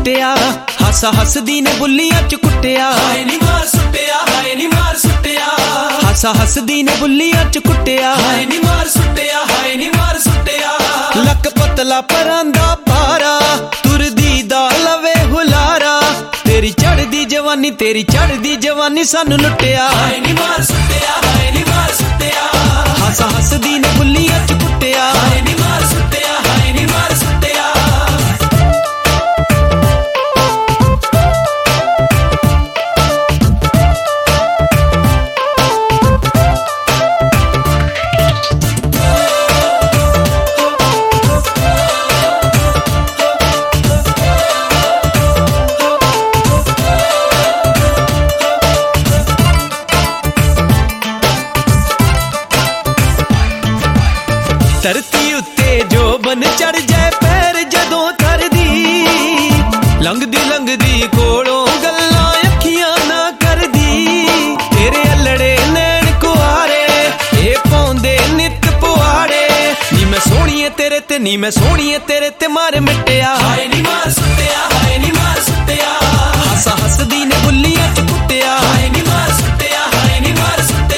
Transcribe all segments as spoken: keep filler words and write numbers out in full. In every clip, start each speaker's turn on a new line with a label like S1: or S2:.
S1: ਕੁੱਟਿਆ, ਹੱਸ ਹੱਸਦੀ ਨੇ ਬੁੱਲੀਆਂ ਚ ਕੁੱਟਿਆ।
S2: ਹਾਏ ਨੀ ਮਾਰ ਸੁੱਟਿਆ, ਹਾਏ ਨੀ ਮਾਰ ਸੁੱਟਿਆ,
S1: ਹੱਸ ਹੱਸਦੀ ਨੇ ਬੁੱਲੀਆਂ ਚ ਕੁੱਟਿਆ।
S2: ਹਾਏ ਨੀ ਮਾਰ ਸੁੱਟਿਆ, ਹਾਏ ਨੀ ਮਾਰ ਸੁੱਟਿਆ।
S1: ਲੱਕ ਪਤਲਾ ਪਰਾਂਦਾ ਭਾਰਾ, ਤੁਰਦੀ ਦਾ ਲਵੇ ਹੁਲਾਰਾ। ਤੇਰੀ ਚੜ੍ਹਦੀ ਜਵਾਨੀ, ਤੇਰੀ ਚੜ੍ਹਦੀ ਜਵਾਨੀ ਸਾਨੂੰ ਲੁੱਟਿਆ।
S2: ਹਾਏ ਨੀ ਮਾਰ ਸੁੱਟਿਆ, ਹਾਏ ਨੀ ਮਾਰ ਸੁੱਟਿਆ,
S1: ਹੱਸ ਹੱਸਦੀ ਨੇ ਬੁੱਲੀਆਂ ਚ ਕੁੱਟਿਆ।
S2: ਹਾਏ ਨੀ ਮਾਰ ਸੁੱਟਿਆ, ਹਾਏ ਨੀ ਮਾਰ ਸੁੱਟਿਆ।
S1: ਧਰਤੀ ਉੱਤੇ ਜੋ ਬਨ ਚੜ ਜਾਏ ਪੈਰ ਜਦੋਂ ਧਰਦੀ, ਲੰਘਦੀ ਲੰਘਦੀ ਕੋਲੋਂ ਗੱਲਾਂ ਅੱਖੀਆਂ ਨਾ ਕਰਦੀ। ਤੇਰੇ ਅਲੜੇ ਨੈਣ ਕੁਆਰੇ, ਇਹ ਪਾਉਂਦੇ ਨਿੱਤ ਪੁਆੜੇ। ਨੀ ਮੈਂ ਸੋਹਣੀਏ ਤੇਰੇ ਤੇ, ਨੀ ਮੈਂ ਸੋਹਣੀਏ ਤੇਰੇ ਤੇ ਮਾਰ ਮਿੱਟਿਆ।
S2: ਹਾਏ ਨੀ ਮਾਰ ਸੁੱਟਿਆ, ਹਾਏ ਨੀ ਮਾਰ ਸੁੱਟਿਆ,
S1: ਹੱਸ ਹੱਸਦੀ ਨੇ ਬੁੱਲੀਆਂ ਚ ਕੁੱਟਿਆ।
S2: ਹਾਏ ਨੀ ਮਾਰ ਸੁੱਟਿਆ, ਹਾਏ ਨੀ ਮਾਰ ਸੁੱਟਿਆ।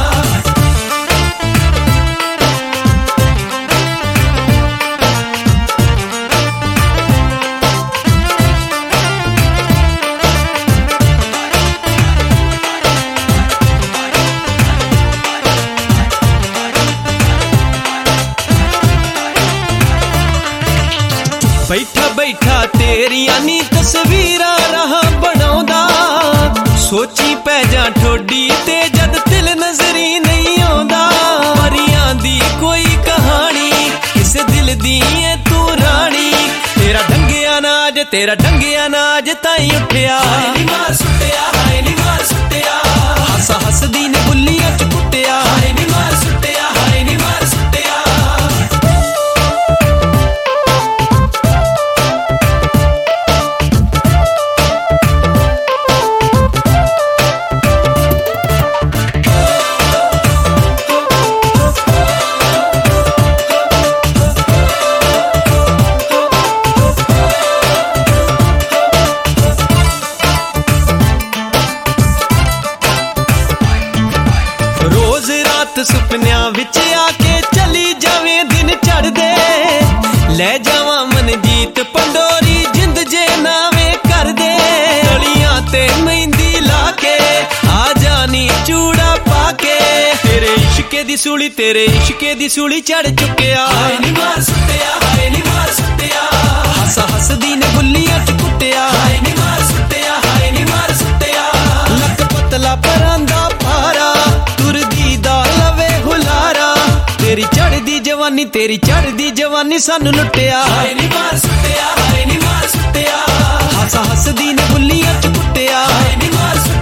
S1: ਬੈਠਾ ਬੈਠਾ ਤੇਰੀਆਂ ਨੀ ਤਸਵੀਰਾਂ ਰਹਾ ਬਣਾਉਂਦਾ। ਸੋਚੀ ਪੈ ਜਾ ਠੋਡੀ ਤੇ ਜਦ ਦਿਲ ਨਜ਼ਰੀ ਨਹੀਂ ਆਉਂਦਾ। ਪਰੀਆਂ ਦੀ ਕੋਈ ਕਹਾਣੀ, ਕਿਸੇ ਦਿਲ ਦੀ ਏ ਤੂੰ ਰਾਣੀ। ਤੇਰਾ ਢੰਗਿਆ ਨਾਜ, ਤੇਰਾ ਢੰਗਿਆ ਨਾਜ ਤਾਈਂ ਉੱਠਿਆ।
S2: ਹਾਏ ਨੀ ਮਾਰ ਸੁੱਟਿਆ, ਹਾਏ ਨੀ ਮਾਰ ਸੁੱਟਿਆ,
S1: ਹੱਸ ਹੱਸਦੀ ਨੇ ਬੁੱਲੀਆਂ ਚ ਕੁੱਟਿਆ।
S2: ਹਾਏ ਨੀ ਮਾਰ ਸੁੱਟਿਆ, ਹਾਏ ਨੀ ਮਾਰ ਸੁੱਟਿਆ।
S1: ਸੁਪਨਿਆਂ ਵਿੱਚ ਆ ਕੇ ਚਲੀ ਜਾਵੇਂ ਦਿਨ ਚੜ੍ਹਦੇ। ਲੈ ਜਾਵਾਂ ਮਨਜੀਤ ਪੰਡੋਰੀ, ਜਿੰਦ ਜੇ ਨਾਵੇਂ ਕਰਦੇ। ਗਲੀਆਂ ਤੇ ਮਹਿੰਦੀ ਲਾ ਕੇ ਆ ਜਾਨੀ ਚੂੜਾ ਪਾ ਕੇ। ਤੇਰੇ ਇਸ਼ਕੇ ਦੀ ਸੂਲੀ, ਤੇਰੇ ਇਸ਼ਕੇ ਦੀ ਸੂਲੀ ਚੜ ਚੁੱਕਿਆ।
S2: ਹਾਏ ਨੀ ਮਾਰ ਸੁੱਟਿਆ, ਹਾਏ ਨੀ ਮਾਰ ਸੁੱਟਿਆ,
S1: ਹੱਸ ਹੱਸਦੀ ਨੇ ਬੁੱਲੀਆਂ ਚ ਕੁੱਟਿਆ।
S2: ਹਾਏ ਨੀ ਮਾਰ ਸੁੱਟਿਆ, ਹਾਏ ਨੀ ਮਾਰ ਸੁੱਟਿਆ।
S1: ਲੱਕ ਪਤਲਾ ਪਰਾਂਦਾ ਭਾਰਾ, ਤੁਰਦੀ ਦਾ ਲਵੇ ਹੁਲਾਰਾ। ਤੇਰੀ ਚੜ੍ਹਦੀ ਜਵਾਨੀ, ਤੇਰੀ ਚੜ੍ਹਦੀ ਜਵਾਨੀ ਸਾਨੂੰ ਲੁੱਟਿਆ।
S2: ਹਾਏ ਨੀ ਮਾਰ ਸੁੱਟਿਆ, ਹਾਏ ਨੀ ਮਾਰ ਸੁੱਟਿਆ,
S1: ਹੱਸ ਹੱਸਦੀ ਨੇ ਬੁੱਲੀਆਂ ਚ ਕੁੱਟਿਆ।
S2: ਹਾਏ ਨੀ ਮਾਰ ਸੁੱਟਿਆ।